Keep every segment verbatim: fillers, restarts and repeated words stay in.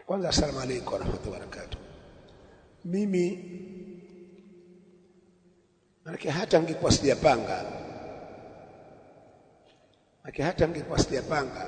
Kwanza asalamu alaykum wa rahmatullahi wa barakatuh. Mimi manake hata ngekuwa sijapanga manake hata ngekuwa sijapanga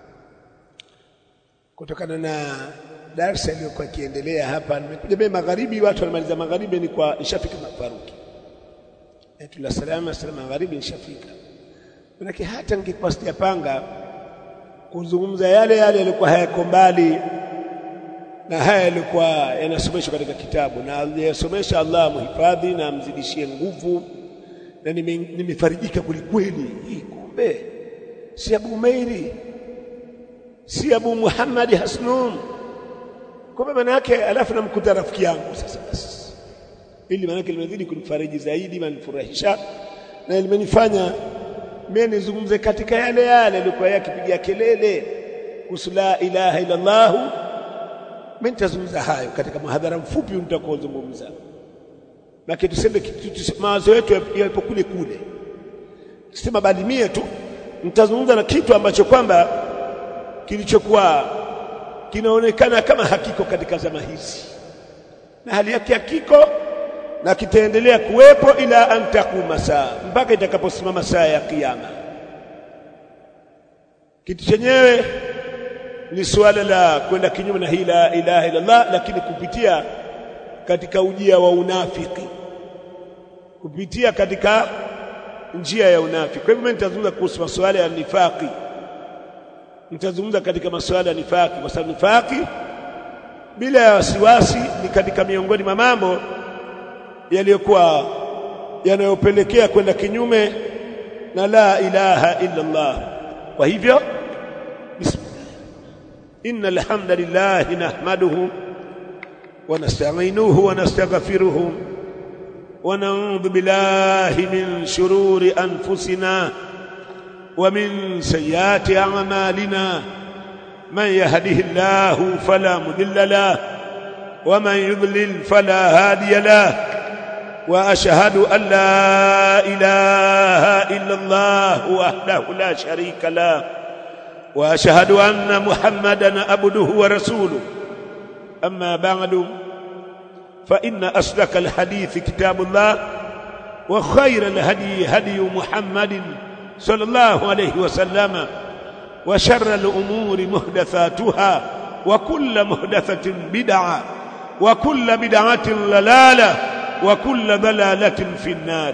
kutokana na darasa iliyokuwa kiendelea hapa, nimekuja mimi magharibi, watu wanamaliza magharibi ni kwa ishafika mafaruki etu la salama salama magharibi ishafika. Manake hata ngekuwa sijapanga kuzungumza yale yale yalikuwa hayako mbali na haya yalikuwa yanasomeshwa katika kitabu, na aliyesomesha Allah muhifadhi na amzidishie nguvu, na nimefarijika kulikweli. Hii kumbe si Abu Umairi, si Abu Muhammad Hasnun, kumbe maana yake. Alafu namkuta rafiki yangu sasa, basi ili maana yake limezidi kunifariji zaidi, manifurahisha na limenifanya mimi nizungumze katika yale yale yalikuwa yakipigia kelele kuhusu la ilaha illa Allah. Mimi nitazungumza hayo katika muhadhara mfupi nitakozungumza, na kitu tuseme kitu mawazo yetu yapo kule kule, sema bali mie tu nitazungumza na kitu ambacho kwamba kilichokuwa kinaonekana kama hakiko katika zama hizi, na hali yake hakiko na kitaendelea kuwepo ila antakuma saa, mpaka itakaposimama saa ya kiyama. Kitu chenyewe ni suala la kwenda kinyume na hii la ilaha illa Allah, lakini kupitia katika ujia wa unafiki, kupitia katika njia ya unafiki. Kwa hivyo mimi nitazungumza kuhusu masuala ya nifaki, nitazungumza katika masuala ya nifaki, kwa sababu nifaki bila ya wasiwasi ni katika miongoni mwa mambo yaliyokuwa yanayopelekea kwenda kinyume na la ilaha illa Allah. Kwa hivyo bismillah, innal hamdalillah nahmaduhu wa nasta'inuhu wa nastaghfiruhu wa na'udhu billahi min shururi anfusina wa min sayyiati a'malina, man yahdihillahu fala mudilla lahu wa man yudlil fala hadiya lahu. وأشهد أن لا إله إلا الله وحده لا شريك له وأشهد أن محمدا عبده ورسوله. أما بعد، فإن أصدق الحديث كتاب الله، وخير الهدي هدي محمد صلى الله عليه وسلم، وشر الأمور محدثاتها، وكل محدثة بدعة، وكل بدعة ضلالة، وكل ضلالة في النار.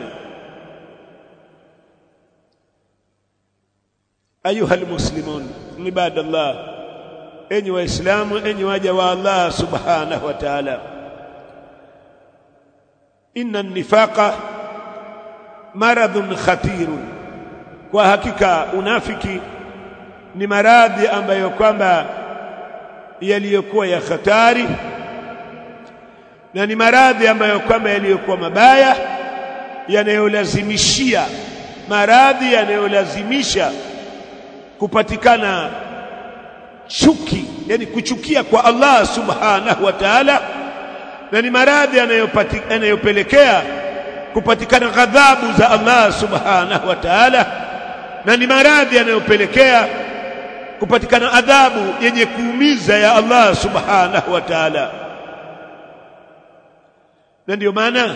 أيها المسلمون عباد الله، أني وإسلام أني وجوا الله سبحانه وتعالى، إن النفاق مرض خطير. kwa hakika unafiki ni maradhi ambayo kwamba yaliyokuwa ya hatari, na ni maradhi ambayo kwamba yaliyokuwa mabaya, yanayolazimishia maradhi yanayolazimisha kupatikana chuki, yani kuchukia kwa Allah subhanahu wa ta'ala, na ni maradhi yanayopelekea kupatikana ghadhabu za Allah subhanahu wa ta'ala, na ni maradhi yanayopelekea kupatikana adhabu yenye kuumiza ya Allah subhanahu wa ta'ala. Na ndio maana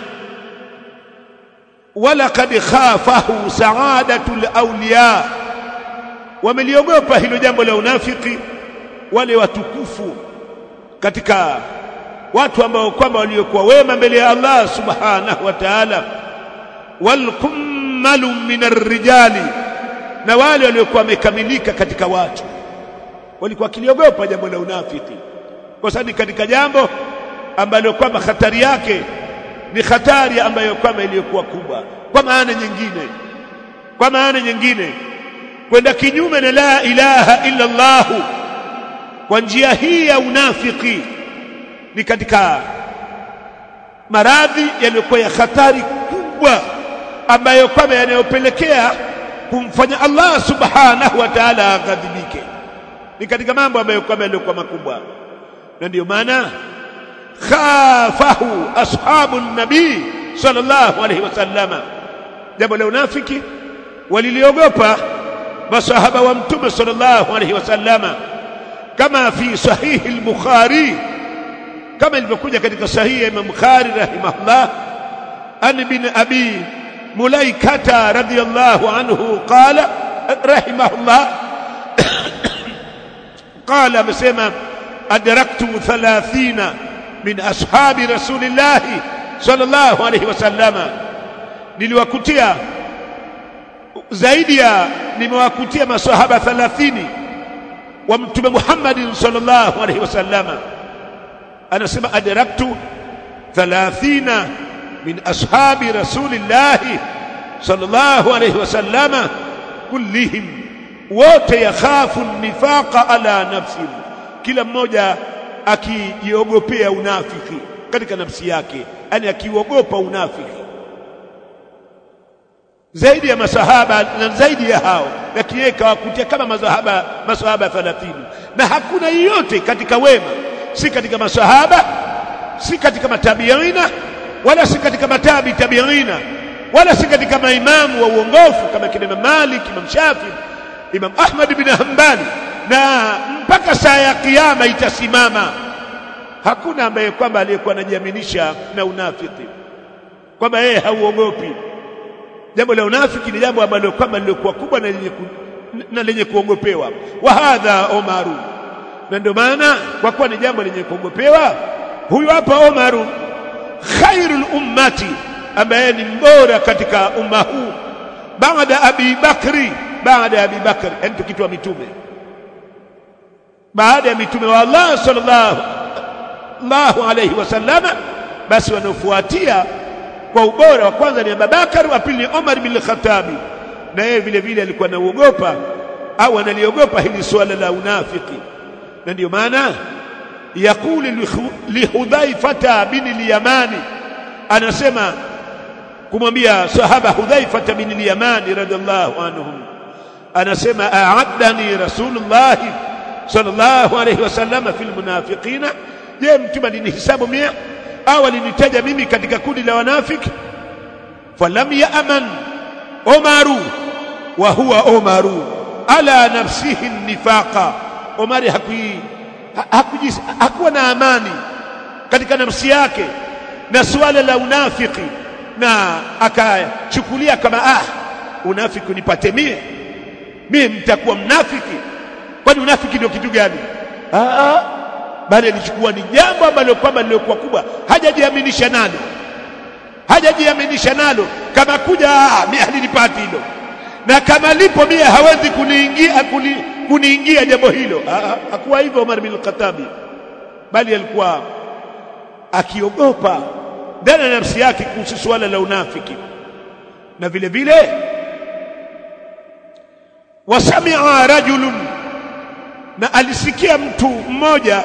wala kad khafahu saadatul awliya, wameliogopa hilo jambo la unafiki wale watukufu katika watu ambao kwamba waliokuwa wema mbele ya Allah subhanahu wa ta'ala, wal kummalu minar rijali, na wale waliokuwa wamekamilika katika watu walikuwa kiliogopa jambo la unafiki, kwa sababu katika jambo ambalo kwamba hatari yake ni hatari ambayo kwamba iliyokuwa kubwa. Kwa maana nyingine, kwa maana nyingine kwenda kinyume na la ilaha illa Allah kwa njia hii ya unafiki ni katika maradhi yaliyokuwa ya hatari kubwa, ambayo kwamba yanayopelekea kumfanya Allah subhanahu wa ta'ala aghadhibike. Ni katika mambo ambayo kwamba yalikuwa makubwa, na ndio maana khafahu ashabu nabii sallallahu alayhi wasallama, jambo la unafiki waliliogopa masahaba wa mtume sallallahu alayhi wasallama, kama fi sahih al-Bukhari, kama ilivyokuja katika sahihi ya Imam Bukhari rahimahullah, an ibn abi mulaikata radiyallahu anhu qala rahimahullah qala, amesema adraktu thalathina min ashabi rasulillah sallallahu alayhi wasallam, niliwakutia zaidi ya nimewakutia masahaba thelathini wa mtume Muhammad sallallahu alayhi wasallam. Anasema adraktu thalathina min ashabi rasulillah sallallahu alayhi wasallam kullihim, wote yakhafu nifaqa ala nafsi, kila mmoja akijiogopea unafiki katika nafsi yake, yani akiogopa unafiki. Zaidi ya masahaba na zaidi ya hao, lakini yeye kawakutia kama masahaba masahaba thelathini, na hakuna yote katika wema, si katika masahaba, si katika matabiina, wala si katika matabi tabiina, wala si katika maimamu wa uongofu kama kina Imam Malik, Imam Shafi, Imam Ahmad bin Hanbali, na mpaka saa ya kiyama itasimama, hakuna ambaye kwamba aliyekuwa anajiaminisha na unafiki kwamba yeye hauogopi. Jambo la unafiki ni jambo ambalo kwamba lilikuwa kubwa na lenye na lenye kuogopewa. Wa hadha Umaru, na ndio maana kwa kuwa ni jambo lenye kuogopewa, huyu hapa Umaru khairul ummati, ambaye ni mbora katika umma huu, baada Abi Bakri, baada ya Abi Bakri, yani tukitoa mitume, baada ya mitume wa Allah sallallahu alayhi wasallam, basi wanaofuatia kwa ubora wa kwanza ni Abubakar, wa pili ni Umar bin Khattab, na yeye vile vile alikuwa anaogopa au analiogopa hili swala la unafiki. Na ndio maana yakuli li Hudhaifata bin al-Yamani, anasema kumwambia sahaba Hudhaifata bin al-Yamani radhiallahu anhum, anasema a'addani Rasulullah sallallahu alayhi wasallam fil munafiqina, je, mtume alinihisabu mimi au alinitaja mimi katika kundi la wanafiki? Falam ya'man Umaru wa huwa Umaru ala nafsihi nifaqa, Umari hakui hakujis hakuwa na amani katika nafsi yake na suala la unafiki, na akachukulia kama ah, unafiki nipate mie mimi mtakuwa mnafiki. Kwani unafiki ndio kitu gani? Ah ah, bali alichukua ni jambo ambalo kwamba lilikuwa kubwa, hajajiaminisha nalo, hajajiaminisha nalo kama kuja ah, mimi halinipati hilo, na kama lipo mimi hawezi kuniingia kuni, kuniingia jambo hilo. Ah, hakuwa hivyo Umar bin Khattab, bali alikuwa akiogopa ndani ya nafsi yake kuhusu swala la unafiki. Na vile vile wasami'a rajulun, na alisikia mtu mmoja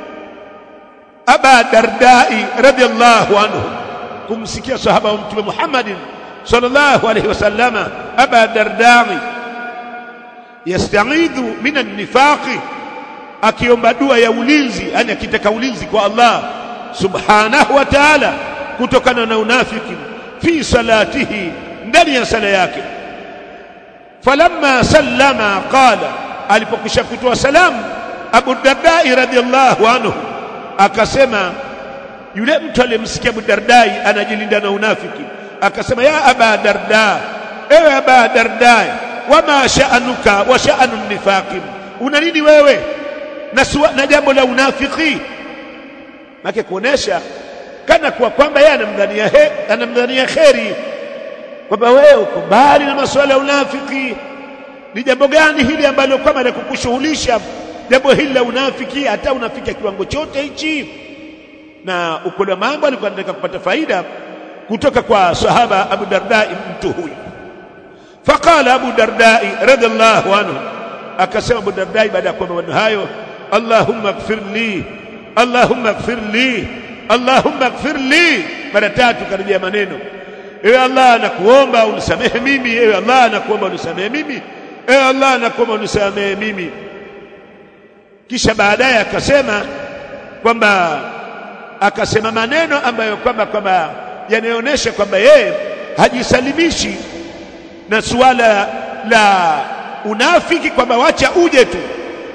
Aba Dardai radhiallahu anhu, kumsikia sahaba wa Mtume Muhammadin sallallahu alayhi wasallama Aba Dardai yasta'idhu minan nifaqi, akiomba dua ya ulinzi, yani akitaka ulinzi kwa Allah subhanahu wa ta'ala kutokana na unafiki, fi salatihi, ndani ya sala yake. Falamma sallama qala, alipokwisha kutoa salamu Abu Dardai radhiallahu anhu akasema, yule mtu aliyemsikia Abu Dardai anajilinda na unafiki, akasema ya Aba Darda, ewe Aba Dardai, wama sha'anuka wa sha'anu nifaqi, una nini wewe na na jambo la unafiki? Make kuonesha kana kwa kwamba yeye anamdhania he anamdhania kheri, kwamba wewe uko mbali na masuala ya unafiki. Ni jambo gani hili ambalo kama la kukushughulisha jambo hili la unafiki, hata unafika kiwango chote hichi? Na ukola mambo alikuwa anataka kupata faida kutoka kwa sahaba Abu Dardai, mtu huyu. Faqala Abu Dardai radhiallahu anhu, akasema Abu Dardai baada ya kuomba maneno hayo, Allahumma ighfir li, Allahumma ighfir li, Allahumma ighfir li, mara tatu karejea maneno, ewe Allah nakuomba unisamehe mimi, ewe Allah nakuomba unisamehe mimi, ewe Allah nakuomba unisamehe mimi. Kisha baadaye akasema kwamba akasema maneno ambayo kwamba kwamba yanaonyesha kwamba yeye hajisalimishi na suala la unafiki, kwamba wacha uje tu,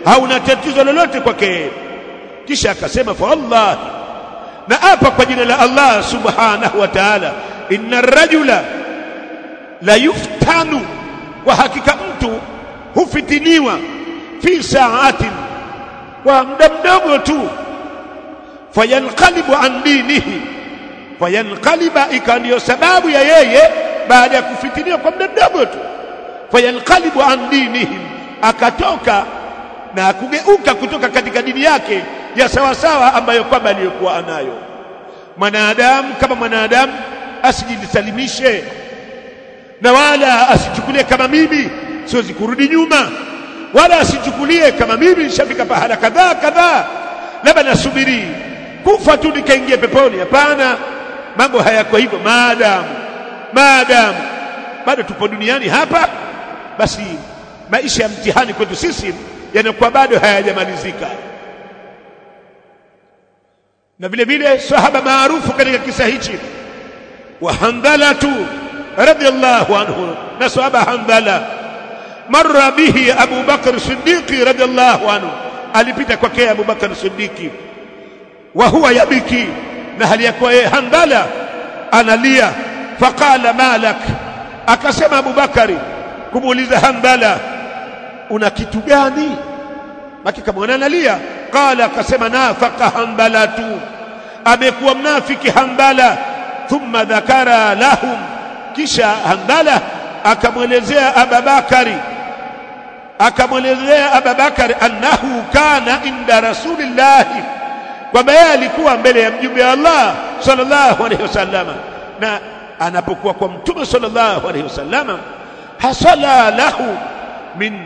hauna tatizo lolote kwake. Kisha akasema fa Allah, na hapa kwa jina la Allah subhanahu wa ta'ala, inna rajula la yuftanu, kwa hakika mtu hufitiniwa, fi sa'atin, kwa muda mdogo tu, fayanqalibu an dinihi, fayanqaliba, ikandio sababu ya yeye baada ya kufitiniwa kwa muda mdogo tu, fayanqalibu an dinihim, akatoka na kugeuka kutoka katika dini yake ya sawa sawa ambayo kwamba aliyokuwa anayo. Mwanadamu kama mwanadamu asijisalimishe, na wala asichukulie kama mimi siwezi kurudi nyuma, wala asichukulie kama mimi nishafika pahala kadhaa kadhaa, labda nasubiri kufa tu nikaingia peponi. Hapana, mambo hayako hivyo. Maadamu maadamu bado tupo duniani hapa, basi maisha ya mtihani kwetu sisi yanakuwa bado hayajamalizika. Na vile vile sahaba maarufu katika kisa hichi wa Handalatu radhiyallahu anhu, na sahaba Handala, marra bihi Abu Bakr Siddiq radhiyallahu anhu, alipita kwake Abu Bakr Siddiq, wa huwa yabiki, na hali yako yeye Handala analia. Faqala malak, akasema Abu Bakari kumuuliza Handala, una kitu gani? Hakika mwana analia. Qala, akasema nafaqa Handalatu, amekuwa mnafiki Handala. Thumma dhakara lahum, kisha Handala akamwelezea Abu Bakari, akamwelezea Abu Bakari annahu kana inda Rasulillah, kwamba yeye alikuwa mbele ya mjumbe wa Allah sallallahu alaihi wasallam, na anapokuwa kwa mtume sallallahu alaihi wasallam, hasala lahu min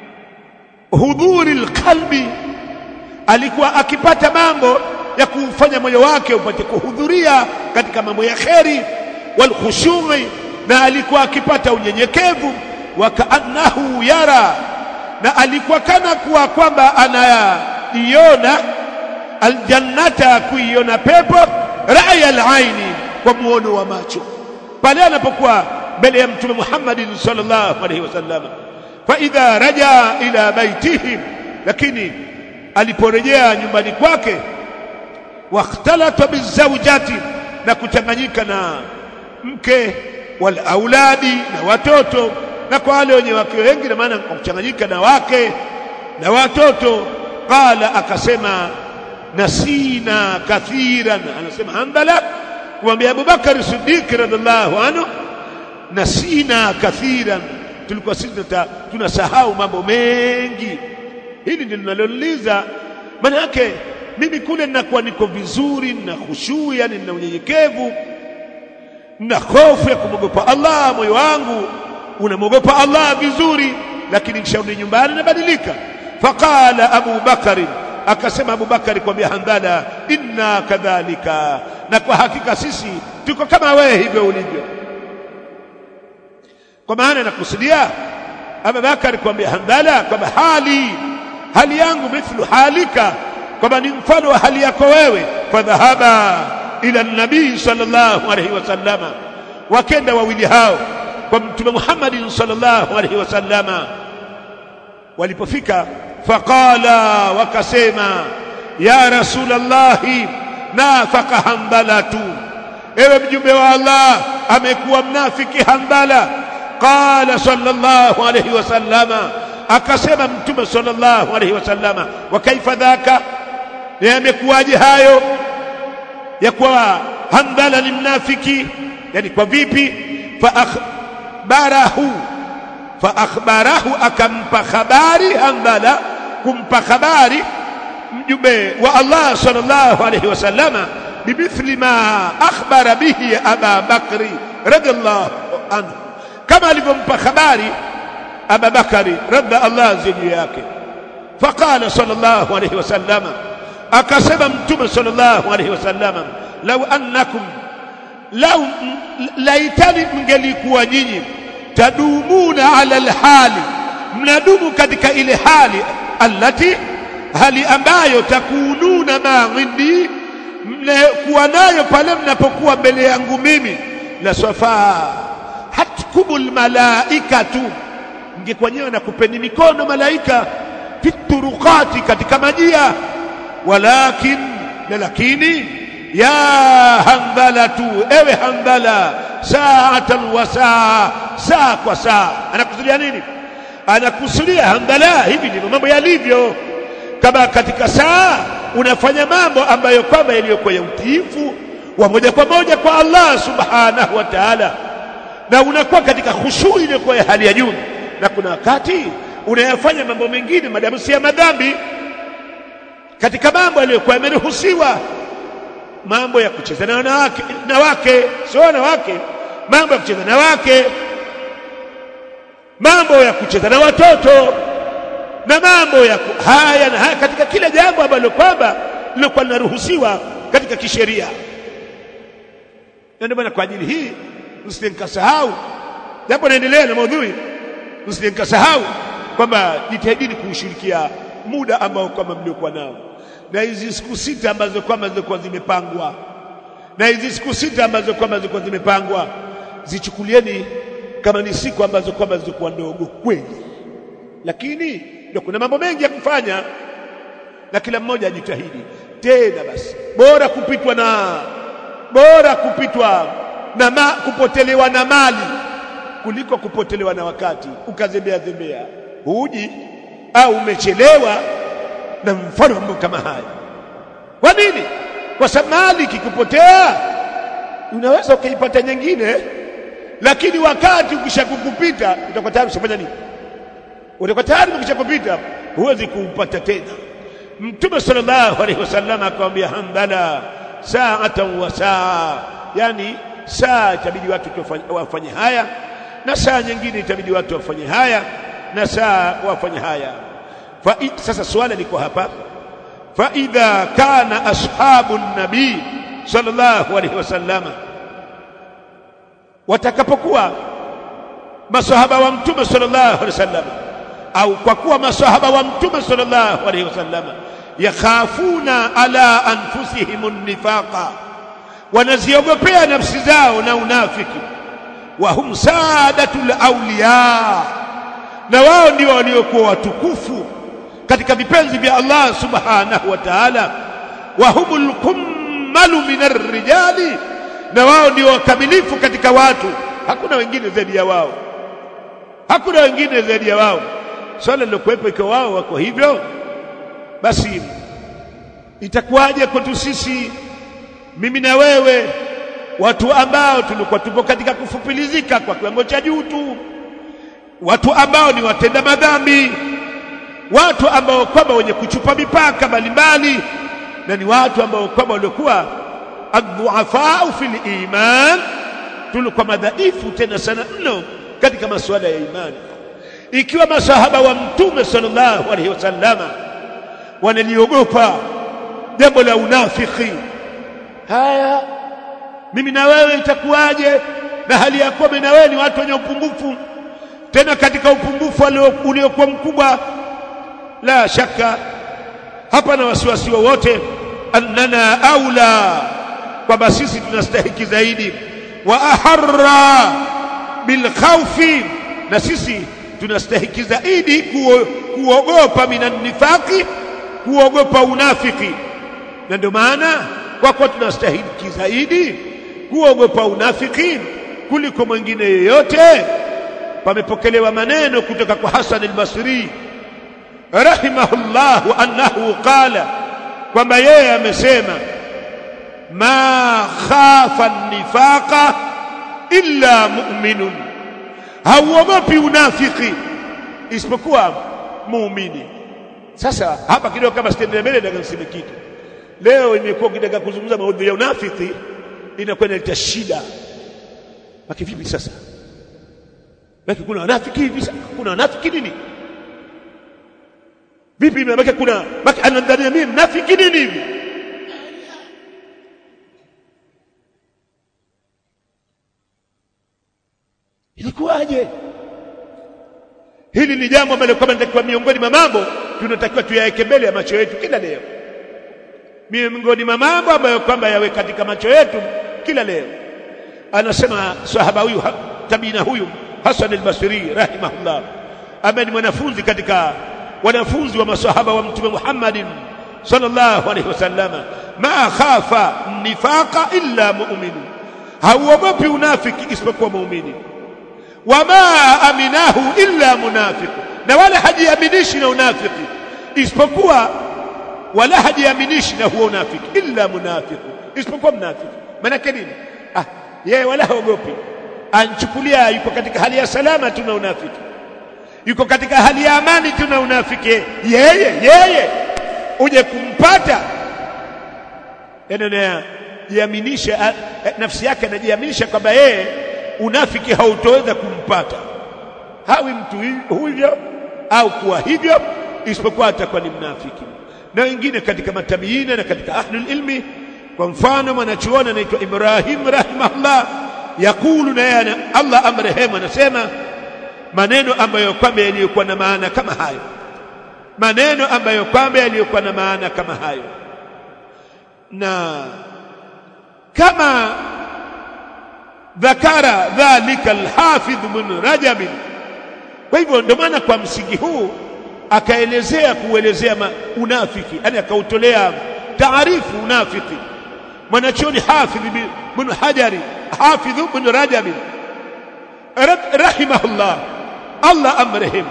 hudhuri alqalbi, alikuwa akipata mambo ya kufanya moyo wake upate kuhudhuria katika mambo ya kheri, wal khushu'i, na alikuwa akipata unyenyekevu, wa kaannahu yara, na alikuwa kana kuwa kwamba anaiona aljannata, kuiona pepo, ra'ya al-aini, kwa muono wa macho, pale anapokuwa mbele ya mtume Muhammad sallallahu alaihi wasallam. Fa idha raja ila baitihi, lakini aliporejea nyumbani kwake, wakhtalata bizawjati, na kuchanganyika na mke, wal auladi, na watoto, na kwa wale wenye wake wengi, na maana kuchanganyika na wake na watoto. Qala, akasema nasina kathiran, anasema Handala kumwambia Abu Bakar Siddiq radhiallahu anhu, nasina kathiran, tulikuwa sisi tunasahau mambo mengi. Hili ndilo ninaloliza, maana yake mimi kule ninakuwa niko vizuri na khushu, yani na unyenyekevu na hofu ya kumwogopa Allah, moyo wangu unamwogopa Allah vizuri, lakini nikisharudi nyumbani nabadilika. Faqala Abu Bakari, akasema Abu Bakari kwambia Handala, inna kadhalika, na kwa hakika sisi tuko kama wewe hivyo ulivyo. Kwa maana nakusudia Abu Bakari kwambia Handala kwamba hali hali yangu mithlu halika, kwamba ni mfano wa hali yako wewe. Fadhahaba ila nabii sallallahu alaihi wasallama, wakenda wawili hao kwa mtume Muhammad sallallahu alaihi wasallama. Walipofika, faqala, wakasema ya Rasulullah, nafaqa Handalatu, ewe mjumbe wa Allah, amekuwa mnafiki Handala. Qala sallallahu alaihi wasallama, akasema mtume sallallahu alaihi wasallama, wa kaifa dhaka, yamekuwaje hayo ya kuwa Handala ni mnafiki, yani kwa vipi? Fa akhbarahu, fa akhbarahu, akampa habari Handala, kumpa habari mjumbe wa Allah sallallahu alaihi wasallama, bimithli ma akhbara bihi Aba Bakri radhiallahu anhu, kama alivyompa habari Abu Bakari radha Allah juu yake. Faqala sallallahu alaihi wasallama, akasema mtume sallallahu alaihi wasallama, law annakum, law laitani, mngelikuwa nyinyi, tadumuna ala alhali, mnadumu katika ile hali, allati, hali ambayo takununa ma indi, mnakuwa nayo pale mnapokuwa mbele yangu mimi, la safa hatkumul malaikatu, mngekuwa nyewe na kupeni mikono malaika, fituruqati, katika majia. Walakin, na lakini, ya Handhalatu, ewe Handhala, sa'atan wa saa, saa kwa saa. Anakusudia nini? Anakusudia Handhala, hivi ndivyo mambo yalivyo. Kama katika saa unafanya mambo ambayo kwamba yaliyokuwa ya utiifu wa moja kwa moja kwa Allah subhanahu wa ta'ala, na unakuwa katika khushu iliyokuwa ya hali ya juu, na kuna wakati unayafanya mambo mengine madamu si ya madhambi, katika mambo yaliyokuwa yameruhusiwa, mambo ya kucheza na wanawake, na wake sio wanawake, mambo ya kucheza na wake, mambo ya kucheza na watoto, na mambo ya haya na haya, katika kila jambo ambalo kwamba lilikuwa linaruhusiwa katika kisheria. Ndio maana kwa ajili hii msinikasahau, japo naendelea na maudhui, msinikasahau kwamba jitahidini kuushirikia muda ambao kama mliokuwa nao, na hizi siku sita ambazo kwamba zilikuwa zimepangwa, na hizi siku sita ambazo kwamba zilikuwa zimepangwa, zichukulieni kama ni siku ambazo kwamba zilikuwa ndogo kweli, lakini ndio kuna mambo mengi ya kufanya, na kila mmoja ajitahidi. Tena basi bora kupitwa na bora kupitwa na ma, kupotelewa na mali kuliko kupotelewa na wakati, ukazembea zembea huji au umechelewa na mfano mambo kama haya. Kwa nini? Kwa sababu mali kikupotea unaweza ukaipata nyingine, lakini wakati ukishakukupita utakuwa tayari usifanya nini? Utakuwa tayari ukishakupita huwezi kuupata tena. Mtume sallallahu alaihi wasallam akamwambia Handhala, sa'atan wa saa, yani saa itabidi watu wafanye haya, na saa nyingine itabidi watu wafanye haya, na saa wafanye haya. Fa sasa swala liko hapa, fa idha kana ashabu nabii sallallahu alaihi wasallam, watakapokuwa masahaba wa mtume sallallahu alaihi wasallam, au kwa kuwa masahaba wa mtume sallallahu alaihi wasallam yakhafuna ala anfusihim an-nifaqa, wanaziogopea nafsi zao na unafiki, wa hum saadatul awliya, na wao ndio waliokuwa watukufu katika vipenzi vya Allah subhanahu wa ta'ala, wa humul kummalu minar rijali, na wao ndio wakamilifu katika watu, hakuna wengine zaidi ya wao, hakuna wengine zaidi ya wao. Swala lilokuwepo ikiwa wao wako hivyo, basi itakuwaje kwetu sisi, mimi na wewe, watu ambao tulikuwa tupo katika kufupilizika kwa kiwango cha juu tu, watu ambao ni watenda madhambi, watu ambao kwamba wenye kuchupa mipaka mbalimbali, na ni watu ambao kwamba walikuwa adhuafau fil iman, tulikuwa madhaifu tena sana mno katika masuala ya imani. Ikiwa masahaba wa mtume sallallahu alaihi wasallam wanaliogopa jambo la unafiki, haya mimi na wewe itakuwaje? Na hali ya kuwa na wewe ni watu wenye upungufu, tena katika upungufu uliokuwa mkubwa. La shaka hapa na wasiwasi wowote, annana aula, kwamba sisi tunastahiki zaidi, wa aharra bil khawfi, na sisi tunastahiki zaidi kuogopa minan nifaqi, kuogopa unafiki. Na ndio maana kwa kuwa tunastahiki zaidi kuogopa unafiki kuliko mwingine yeyote, pamepokelewa maneno kutoka kwa Hasan al-Basri rahimahullahu annahu qala, kwamba yeye amesema, ma khafa an-nifaqa illa mu'minun, hauogopi unafiki isipokuwa muumini. Sasa hapa kidogo kama sitende mbele na niseme kitu. Leo imekuwa kitaka kuzungumza maudhui ya unafiki inakuwa inaleta shida. Baki vipi sasa? Baki kuna unafiki hivi sasa? Kuna unafiki nini? Vipi baki kuna baki anadhania mimi mnafiki nini hivi? Ilikuwaje? Hili ni jambo ambalo kama nitakuwa miongoni mwa mambo tunatakiwa tuyaweke mbele ya macho yetu kila leo. Miongoni mwa mambo ambayo kwamba yawe katika macho yetu kila leo. Anasema sahaba huyu tabina huyu Hasan al-Basri rahimahullah, ambaye ni mwanafunzi katika wanafunzi wa maswahaba wa mtume Muhammadin sallallahu alaihi wasallama, ma khafa nifaqa illa mu'min, hauogopi unafiki isipokuwa muumini, wama aminahu illa munafiq, na wala hajiaminishi na unafiki isipokuwa wala hajiaminishi na huo unafiki illa munafiq, isipokuwa mnafiki. Maana nini? Ah, yeye wala haogopi, anchukulia yuko katika hali ya salama tuna unafiki, yuko katika hali ya amani tuna unafiki. Yeye yeye uje kumpata endelea jiaminisha, nafsi yake anajiaminisha kwamba yeye unafiki hautoweza kumpata. Hawi mtu hivyo au kuwa hivyo isipokuwa atakuwa ni mnafiki. Na wengine katika matabiina na katika ahlul ilmi, kwa mfano mwanachuoni anaitwa Ibrahim rahimahullah, yakulu, na yana Allah amrehemu, anasema maneno ambayo kwamba yaliyokuwa na maana kama hayo, maneno ambayo kwamba yaliyokuwa na maana kama hayo. Na kama dhakara dhalika al-Hafidh ibn Rajab, kwa hivyo ndio maana kwa msingi huu akaelezea kuelezea unafiki, yani akautolea taarifu unafiki mwanachuoni Hafidh ibn Hajari, Hafidh ibn Rajab rahimahullah, Allah amrehemu.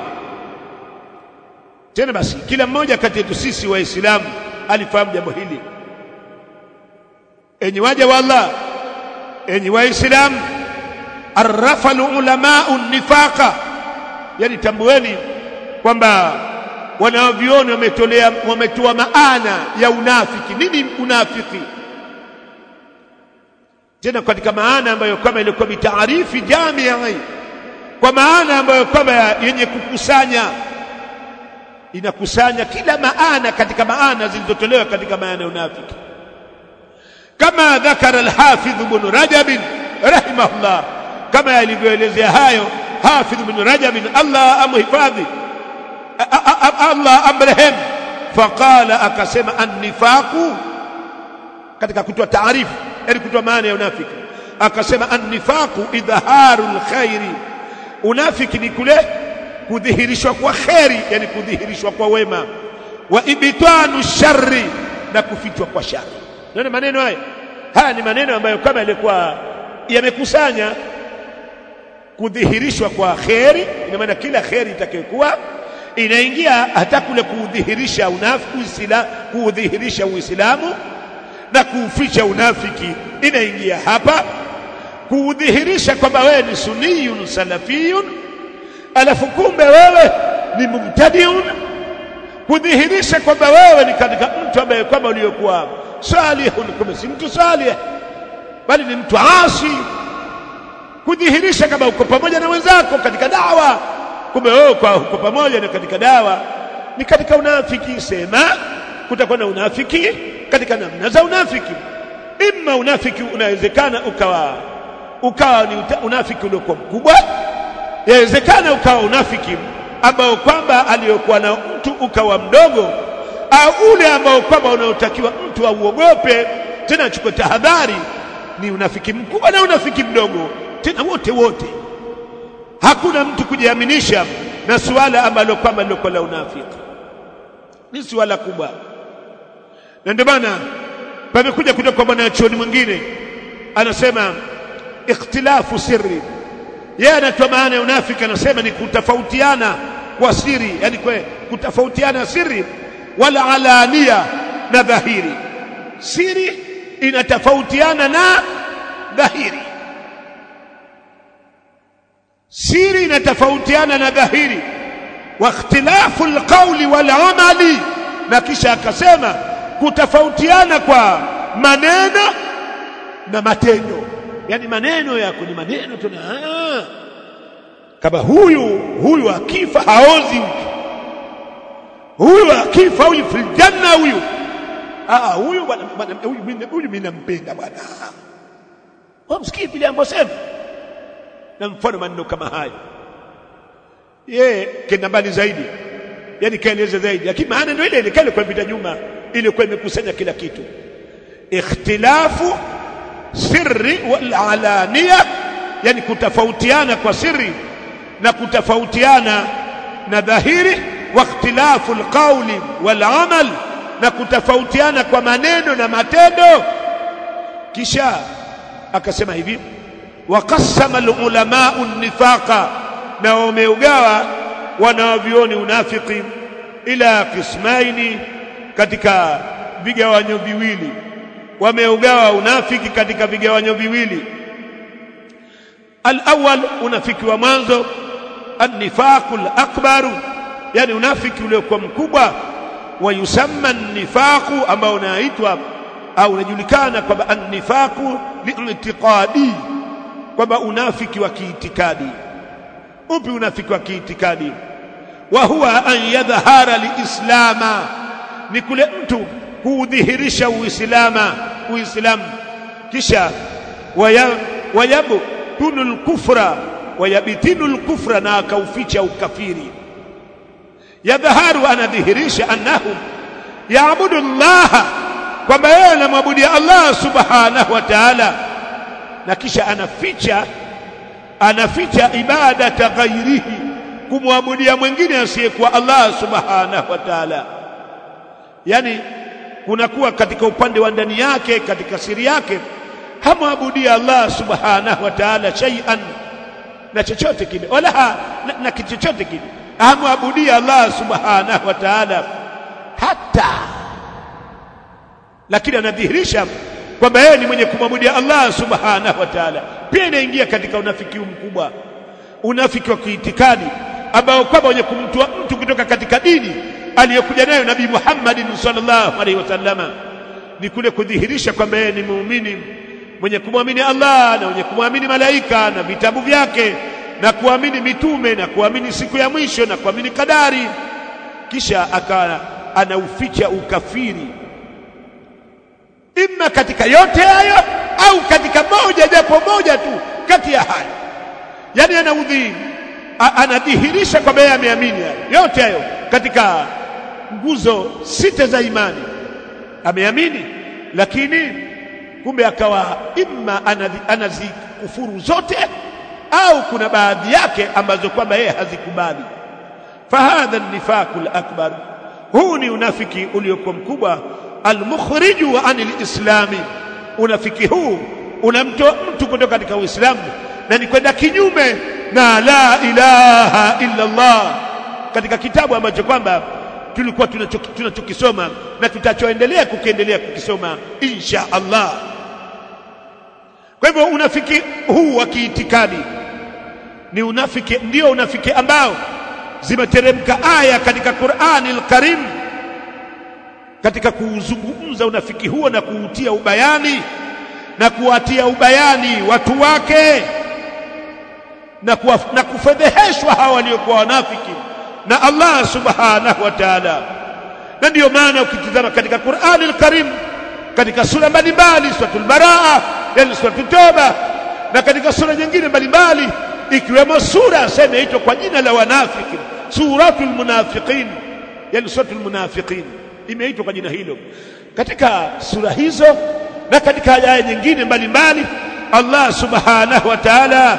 Tena basi kila mmoja kati yetu sisi waislamu alifahamu jambo hili. Enyi waja wa Allah, enyi waislamu, arrafa ulamau nifaqa, yani tambueni kwamba wanavyuoni wametolea wametoa maana ya unafiki. Nini unafiki? Tena katika maana ambayo kama ilikuwa bitaarifi jamia, kwa maana ambayo kama yenye kukusanya, inakusanya kila maana katika maana zilizotolewa katika maana ya unafiki, kama dhakara al-Hafidh ibn Rajab rahimahullah, kama alivyoelezea hayo Hafidh ibn Rajab, Allah amhifadhi, Allah amrehemu. Faqala, akasema an-nifaqu, katika kutoa taarifu, yani kutoa maana ya unafiki, akasema an-nifaqu idharul khairi, unafiki ni kule kudhihirishwa kwa khairi, yani kudhihirishwa kwa wema, wa ibtanu sharri, na kufichwa kwa shari. Ndio maneno haya. Haya ni maneno ambayo kama yalikuwa yamekusanya kudhihirishwa kwa khairi, ina maana kila khairi itakayokuwa inaingia hata kule kudhihirisha unafiki, kudhihirisha Uislamu, na kuuficha unafiki inaingia hapa. Kudhihirisha kwamba wewe ni sunniyun salafiyun, alafu kumbe wewe ni mubtadiun. Kudhihirisha kwamba wewe ni katika mtu ambaye kwamba uliokuwa salihun, kumbe si mtu salih bali ni mtu asi. Kudhihirisha kama uko pamoja na wenzako katika dawa, kumbe wewe uko pamoja na katika dawa, ni katika unafiki. Sema kutakuwa na unafiki katika namna za unafiki. Imma unafiki unawezekana ukawa ukawa ni unafiki uliokuwa mkubwa, yawezekana ukawa unafiki ambao kwamba aliyokuwa na mtu ukawa mdogo, au ule ambao kwamba unaotakiwa mtu auogope, tena achukue tahadhari, ni unafiki mkubwa na unafiki mdogo, tena wote wote. Hakuna mtu kujiaminisha na suala ambalo kwamba lilokuwa la unafiki, ni suala kubwa. Na ndio maana pamekuja kutoka kwa mwanachuoni mwingine anasema ikhtilafu sirri, yeye anatoa maana ya unafiki, anasema ni kutofautiana kwa siri, yani kwa kutofautiana siri wala alania na dhahiri. Siri inatofautiana na dhahiri, siri inatofautiana na dhahiri. Wa ikhtilafu alqawli wal amali, na kisha akasema kutofautiana kwa maneno na matendo, yani maneno yako ni maneno tuna ah, kama huyu huyu akifa haozi, huyu akifa huyu fil janna, huyu ah huyu bwana huyu huyu mimi nampenda bwana, wamsikii vile ambosema, na mfano maneno kama hayo. Yeye kenda mbali zaidi, yani kaeleza zaidi, lakini maana ndio ile ile kale kwa vita nyuma ile kwa imekusanya kila kitu. Ikhtilafu sirri wal alaniya, yani kutofautiana kwa siri na kutofautiana na dhahiri. wa ikhtilafu alqawli wal amal, na kutofautiana kwa maneno na matendo. Kisha akasema hivi, waqassama alulamaa an-nifaqa, na wameugawa wanavyuoni unafiki ila qismaini, katika vigawanyo viwili. Wameugawa unafiki katika vigawanyo viwili. Al-awwal, unafiki wa mwanzo, an-nifaqul akbar, yani unafiki uliokuwa mkubwa. Wa yusamma an-nifaqu, ambao unaitwa au unajulikana kwamba an-nifaqu li'tiqadi, kwamba unafiki wa kiitikadi. Upi unafiki wa kiitikadi? Wa huwa an yadhhara liislama, ni kule mtu kudhihirisha uislama uislamu, kisha wayabu tunul kufra wayabitinul kufra, na akauficha ukafiri. Yadhaharu, anadhihirisha annahu yaabudu Allah, kwamba yeye anamwabudia Allah subhanahu wa ta'ala, na kisha anaficha anaficha ibadata ghairihi, kumwabudia mwingine asiyekuwa Allah subhanahu wa ta'ala. Yani kunakuwa katika upande wa ndani yake, katika siri yake, hamwabudia Allah subhanahu wa ta'ala shay'an, na chochote kile, wala ha, na, na kitu chochote kile, hamwabudia Allah subhanahu wa ta'ala hata, lakini anadhihirisha kwamba yeye ni mwenye kumwabudia Allah subhanahu wa ta'ala. Pia inaingia katika unafiki mkubwa, unafiki wa kiitikadi, ambao kwamba wenye kumtoa mtu kutoka katika dini aliyokuja nayo Nabii Muhammad sallallahu alaihi wasallama, ni kule kudhihirisha kwamba yeye ni muumini mwenye kumwamini Allah na mwenye kumwamini malaika na vitabu vyake, na kuamini mitume, na kuamini siku ya mwisho, na kuamini kadari. Kisha akawa anauficha ukafiri, imma katika yote hayo au katika moja japo moja tu kati ya hayo. Yani anaudhi anadhihirisha kwamba yeye ameamini yote hayo katika nguzo sita za imani, ameamini, lakini kumbe akawa imma anazikufuru zote, au kuna baadhi yake ambazo kwamba yeye hazikubali. Fahadha an-nifaqul akbar, huu ni unafiki uliokuwa mkubwa. Al-mukhriju anil islami, unafiki huu unamtoa mtu kutoka katika Uislamu na ni kwenda kinyume na la ilaha illa Allah, katika kitabu ambacho kwamba tulikuwa tunachokisoma na tutachoendelea kukiendelea kukisoma insha Allah. Kwa hivyo unafiki huu wa kiitikadi ni unafiki, ndio unafiki ambao zimeteremka aya katika Qur'ani al-Karim katika kuuzungumza unafiki huo na kuutia ubayani na kuwatia ubayani watu wake, na, na kufedheheshwa hawa waliokuwa wanafiki na Allah subhanahu wa ta'ala. Na ndio maana ukitizama katika Qur'ani al-Karim, katika sura mbalimbali, suratul Baraa, yani suratul Toba, na katika sura nyingine mbalimbali, ikiwemo sura sema ito kwa jina la wanafiki, suratul munafiqin, yani suratul munafiqin imeitwa kwa jina hilo. Katika sura hizo na katika aya nyingine mbalimbali, Allah subhanahu wa ta'ala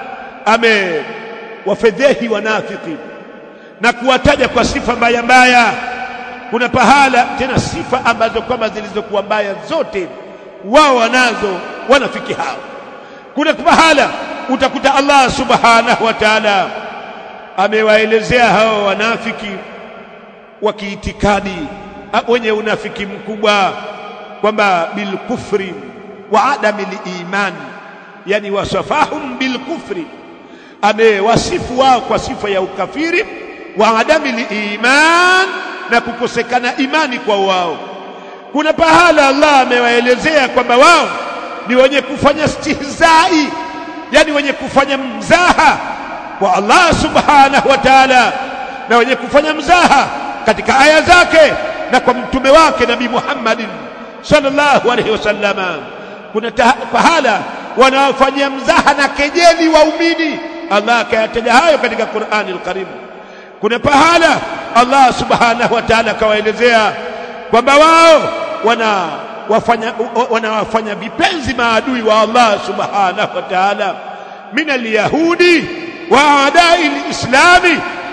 amewafedhehi wanafiki na kuwataja kwa sifa mbaya mbaya. Kuna pahala tena sifa ambazo kwamba zilizokuwa mbaya zote wao wanazo wanafiki hao. Kuna pahala utakuta Allah subhanahu wa ta'ala amewaelezea hao wanafiki wa kiitikadi wenye unafiki mkubwa kwamba bil kufri wa adami liiman, yani wasafahum bil kufri, amewasifu wao kwa sifa ya ukafiri, wa adami liiman, na kukosekana imani kwa wao. Kuna pahala Allah amewaelezea kwamba wao ni wenye kufanya stihzai, yani wenye kufanya mzaha kwa Allah subhanahu wa ta'ala, na wenye kufanya mzaha katika aya zake na kwa mtume wake Nabii Muhammad sallallahu alaihi wasallama. Kuna pahala wanawafanyia mzaha na kejeli waumini, Allah akayataja hayo katika Qur'ani al-Karim. Kuna pahala Allah subhanahu wa ta'ala kawaelezea kwamba wao wana wafanya wanawafanya vipenzi maadui wa Allah subhanahu wa ta'ala min al-yahudi wa adai al-islami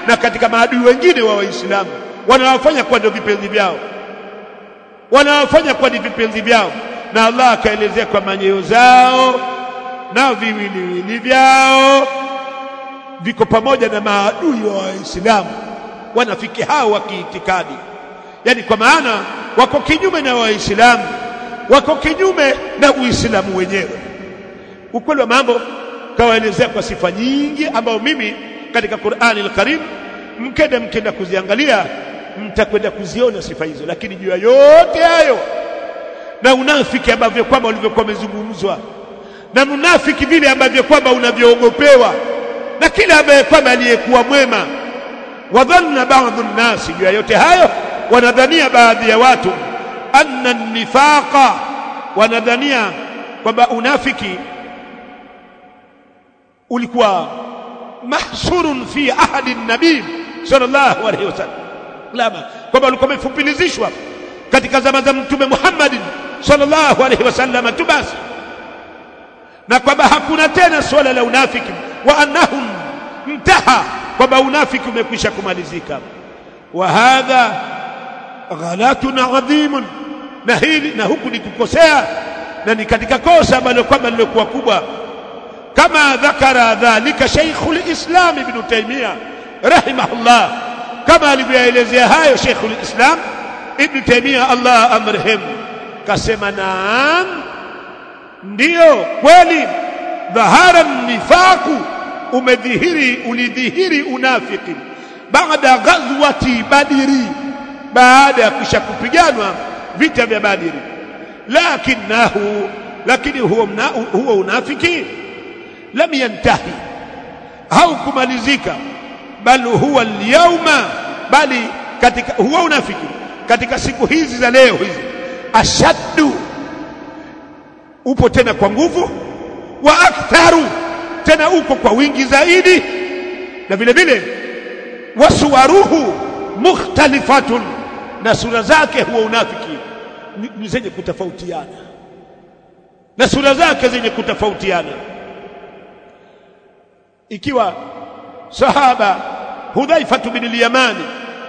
na katika maadui wengine wa Waislamu, wanawafanya kwa ndio vipenzi vyao, wanawafanya kwa ndio vipenzi vyao. Na Allah akaelezea kwa manyoyo zao na viwiliwili vyao viko pamoja na maadui wa Waislamu, wanafiki hao wa kiitikadi. Yani kwa maana wako kinyume na Waislamu, wako kinyume na Uislamu wenyewe. Ukweli wa mambo kawaelezea kwa sifa nyingi ambao mimi katika Qur'ani al-Karim mkenda mkenda kuziangalia mtakwenda kuziona sifa hizo. Lakini juu ya yote hayo na unafiki ambavyo kwamba ulivyokuwa umezungumzwa, na munafiki vile ambavyo kwamba unavyoogopewa na kila ambaye kwamba aliyekuwa mwema, wadhanna ba'dhu an-nas, juu ya yote hayo wanadhania baadhi ya watu anna nifaqa, wanadhania kwamba unafiki ulikuwa mahsurun fi ahadi an-nabii sallallahu alayhi wasallam, lama kwamba ulikuwa umefupilizishwa katika zama za mtume Muhammad sallallahu alayhi wasallam tu basi, na kwamba hakuna tena swala la unafiki, wa annahum mtaha, kwamba unafiki umekwisha kumalizika. Wa hadha ghalatun adhimun, na hili na huku ni kukosea na ni katika kosa ambalo kwamba lilikuwa kubwa, kama dhakara dhalika Sheikhul Islam Ibn Taymiyyah rahimahullah, kama alivyoelezea hayo Sheikhul Islam Ibn Taymiyyah Allah amrehemu, kasema naam, ndio kweli dhahara nifaku, umedhihiri ulidhihiri unafiki baada ghazwati Badri, baada ya kisha kupiganwa vita vya Badri. Lakinahu, lakini huo huo unafiki lam yantahi, haukumalizika, bal huwa al-yawma, bali katika huo unafiki katika siku hizi za leo hizi ashaddu, upo tena kwa nguvu, wa aktharu, tena uko kwa wingi zaidi, na vile vile wasuwaruhu mukhtalifatun, na sura zake huwa unafiki ni zenye kutofautiana, na sura zake zenye kutofautiana. Ikiwa sahaba Hudhaifa bin al-Yamani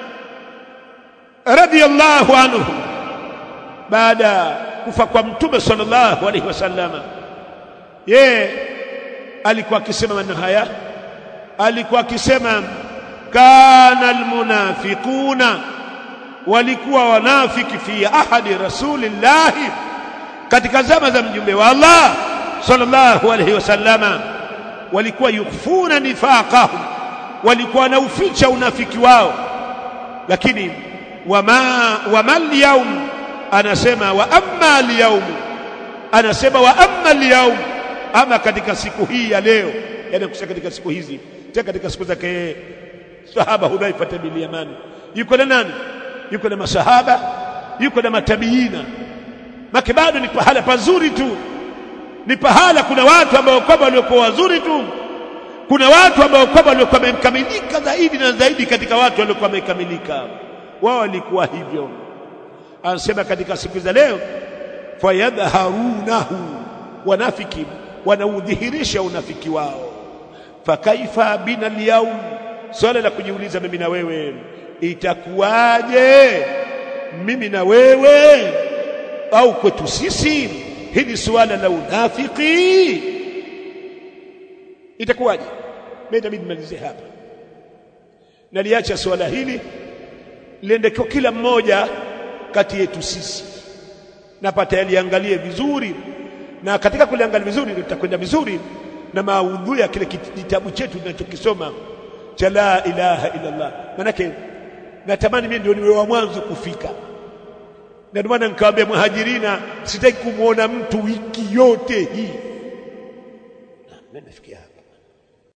radiyallahu anhu baada kufa kwa mtume sallallahu alaihi wasallam, yeye alikuwa akisema maneno haya, alikuwa akisema kana almunafiquna, walikuwa wanafiki fi ahadi rasulillah, katika zama za mjumbe wa Allah sallallahu alaihi wasallam, walikuwa yukhfuna nifaqahum, walikuwa na uficha unafiki wao. Lakini wama wama al-yawm, anasema wa amma al-yawm, anasema wa amma al-yawm, ama katika siku hii ya leo, yani kusema katika siku hizi, tena katika siku zake sahaba Hudhaifa bin Yamani, yuko na nani? Yuko na masahaba, yuko na matabiina. Maki bado ni pahala pazuri tu, ni pahala kuna watu ambao kwamba walikuwa wazuri tu, kuna watu ambao kwamba walikuwa wamekamilika zaidi na zaidi katika watu waliokuwa wamekamilika. Wao walikuwa hivyo. Anasema katika siku za leo fayadharunahu, wanafiki wanaudhihirisha unafiki wao. Fakaifa bina al-yawm, swala la kujiuliza mimi na wewe, itakuwaje mimi na wewe au kwetu sisi hili swala la unafiki, itakuwaje? Mimi nimalizie hapa, naliacha swala hili liende kwa kila mmoja kati yetu sisi, na pata yaliangalie vizuri, na katika kuliangalia vizuri ndio tutakwenda vizuri na maudhui ya kile kitabu chetu tunachokisoma cha la ilaha illa Allah. Manake natamani mimi ndio niwe wa mwanzo kufika, na ndio maana nikawaambia Muhajirina sitaki kumuona mtu wiki yote hii. Na nafikia